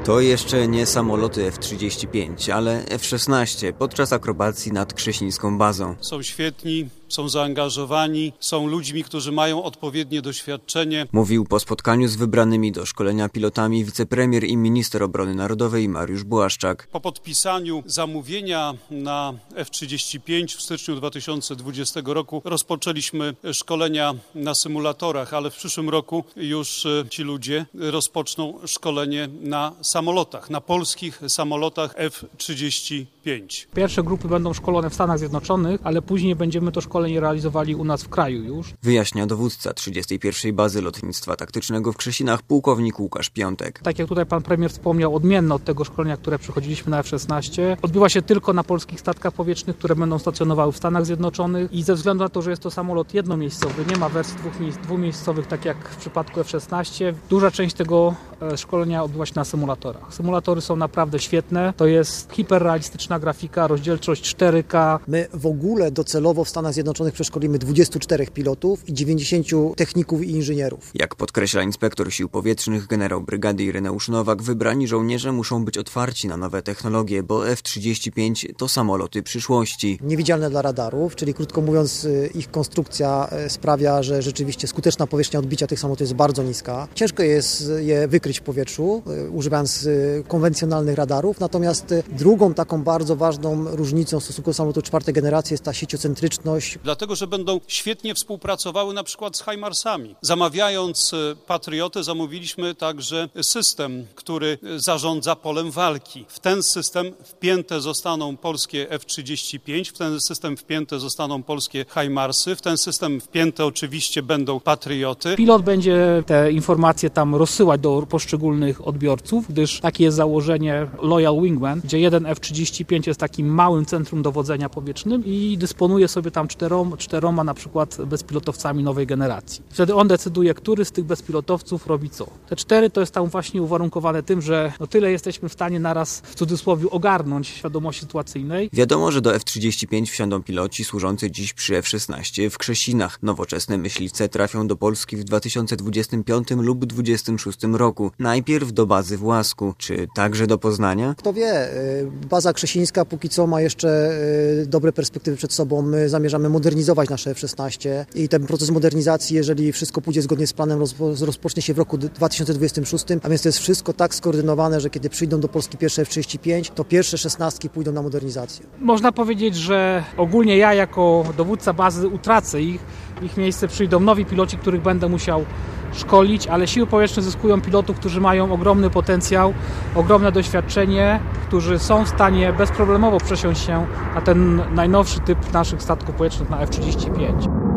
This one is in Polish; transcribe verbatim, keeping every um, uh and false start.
To jeszcze nie samoloty F trzydzieści pięć, ale F szesnaście podczas akrobacji nad Krześnińską bazą. Są świetni, są zaangażowani, są ludźmi, którzy mają odpowiednie doświadczenie. Mówił po spotkaniu z wybranymi do szkolenia pilotami wicepremier i minister obrony narodowej Mariusz Błaszczak. Po podpisaniu zamówienia na F trzydzieści pięć w styczniu dwa tysiące dwudziestego roku rozpoczęliśmy szkolenia na symulatorach, ale w przyszłym roku już ci ludzie rozpoczną szkolenie na samolotach, na polskich samolotach F trzydzieści pięć. Pierwsze grupy będą szkolone w Stanach Zjednoczonych, ale później będziemy to szkolenie realizowali u nas w kraju już. Wyjaśnia dowódca trzydziestej pierwszej Bazy Lotnictwa Taktycznego w Krzesinach pułkownik Łukasz Piątek. Tak jak tutaj pan premier wspomniał, odmienne od tego szkolenia, które przechodziliśmy na F szesnaście, odbywa się tylko na polskich statkach powietrznych, które będą stacjonowały w Stanach Zjednoczonych i ze względu na to, że jest to samolot jednomiejscowy, nie ma wersji dwumiejscowych, tak jak w przypadku F szesnaście, duża część tego szkolenia odbywa się na symulatorach. Symulatory są naprawdę świetne, to jest hiperrealistyczna grafika, rozdzielczość cztery K. My w ogóle docelowo w Stanach Zjednoczonych przeszkolimy dwudziestu czterech pilotów i dziewięćdziesięciu techników i inżynierów. Jak podkreśla inspektor sił powietrznych generał brygady Ireneusz Nowak, wybrani żołnierze muszą być otwarci na nowe technologie, bo F trzydzieści pięć to samoloty przyszłości. Niewidzialne dla radarów, czyli krótko mówiąc ich konstrukcja sprawia, że rzeczywiście skuteczna powierzchnia odbicia tych samolotów jest bardzo niska. Ciężko jest je wykryć w powietrzu, używając konwencjonalnych radarów, natomiast drugą taką bardzo ważną różnicą w stosunku do samolotu czwartej generacji jest ta sieciocentryczność. Dlatego, że będą świetnie współpracowały na przykład z HIMARS-ami. Zamawiając Patriotę, zamówiliśmy także system, który zarządza polem walki. W ten system wpięte zostaną polskie F trzydzieści pięć, w ten system wpięte zostaną polskie HIMARS-y, w ten system wpięte oczywiście będą Patrioty. Pilot będzie te informacje tam rozsyłać do poszczególnych odbiorców, gdyż takie jest założenie Loyal Wingman, gdzie jeden F trzydzieści pięć jest takim małym centrum dowodzenia powietrznym i dysponuje sobie tam czteroma, czteroma na przykład bezpilotowcami nowej generacji. Wtedy on decyduje, który z tych bezpilotowców robi co. Te cztery to jest tam właśnie uwarunkowane tym, że no tyle jesteśmy w stanie naraz w cudzysłowie ogarnąć świadomości sytuacyjnej. Wiadomo, że do F trzydzieści pięć wsiądą piloci służący dziś przy F szesnaście w Krzesinach. Nowoczesne myśliwce trafią do Polski w dwa tysiące dwudziestym piątym lub dwudziestym szóstym roku. Najpierw do bazy w Łasku, czy także do Poznania? Kto wie, baza krześnińska póki co ma jeszcze dobre perspektywy przed sobą. My zamierzamy modernizować nasze F szesnaście i ten proces modernizacji, jeżeli wszystko pójdzie zgodnie z planem, rozpocznie się w roku dwa tysiące dwudziestym szóstym, a więc to jest wszystko tak skoordynowane, że kiedy przyjdą do Polski pierwsze F trzydzieści pięć, to pierwsze szesnastki pójdą na modernizację. Można powiedzieć, że ogólnie ja jako dowódca bazy utracę ich, w ich miejsce przyjdą nowi piloci, których będę musiał szkolić, ale siły powietrzne zyskują pilotów, którzy mają ogromny potencjał, ogromne doświadczenie, którzy są w stanie bezproblemowo przesiąść się na ten najnowszy typ naszych statków powietrznych, na F trzydzieści pięć.